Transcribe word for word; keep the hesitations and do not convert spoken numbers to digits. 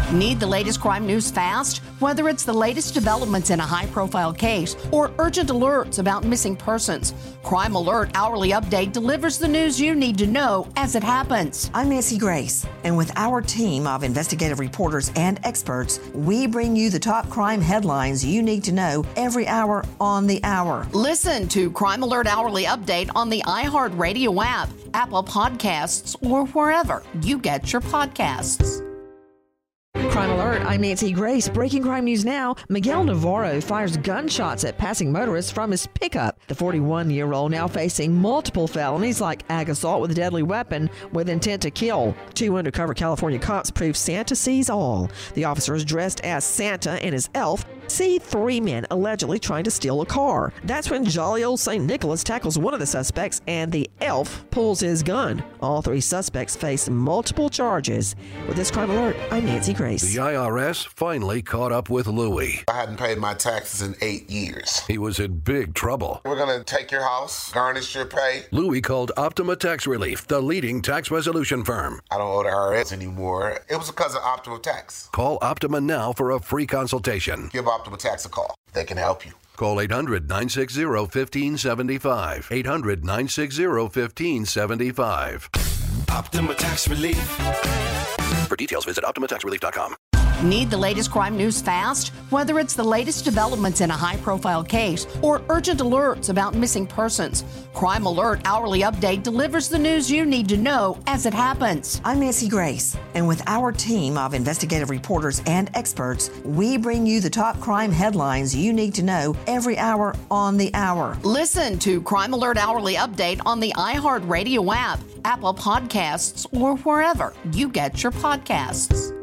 Need the latest crime news fast? Whether it's the latest developments in a high-profile case or urgent alerts about missing persons, Crime Alert Hourly Update delivers the news you need to know as it happens. I'm Nancy Grace, and with our team of investigative reporters and experts, we bring you the top crime headlines you need to know every hour on the hour. Listen to Crime Alert Hourly Update on the iHeartRadio app, Apple Podcasts, or wherever you get your podcasts. Crime Alert, I'm Nancy Grace. Breaking crime news now. Miguel Navarro fires gunshots at passing motorists from his pickup. The forty-one-year-old now facing multiple felonies like ag assault with a deadly weapon with intent to kill. Two undercover California cops prove Santa sees all. The officer is dressed as Santa and his elf see three men allegedly trying to steal a car. That's when jolly old Saint Nicholas tackles one of the suspects and the elf pulls his gun. All three suspects face multiple charges. With this Crime Alert, I'm Nancy Grace. The I R S finally caught up with Louie. I hadn't paid my taxes in eight years. He was in big trouble. We're going to take your house, garnish your pay. Louie called Optima Tax Relief, the leading tax resolution firm. I don't owe the I R S anymore. It was because of Optima Tax. Call Optima now for a free consultation. Give Optima Tax a call. They can help you. Call eight hundred, nine six zero, one five seven five. eight hundred, nine six zero, one five seven five. Optima Tax Relief. For details, visit optima tax relief dot com. Need the latest crime news fast? Whether it's the latest developments in a high-profile case or urgent alerts about missing persons, Crime Alert Hourly Update delivers the news you need to know as it happens. I'm Nancy Grace, and with our team of investigative reporters and experts, we bring you the top crime headlines you need to know every hour on the hour. Listen to Crime Alert Hourly Update on the iHeartRadio app, Apple Podcasts, or wherever you get your podcasts.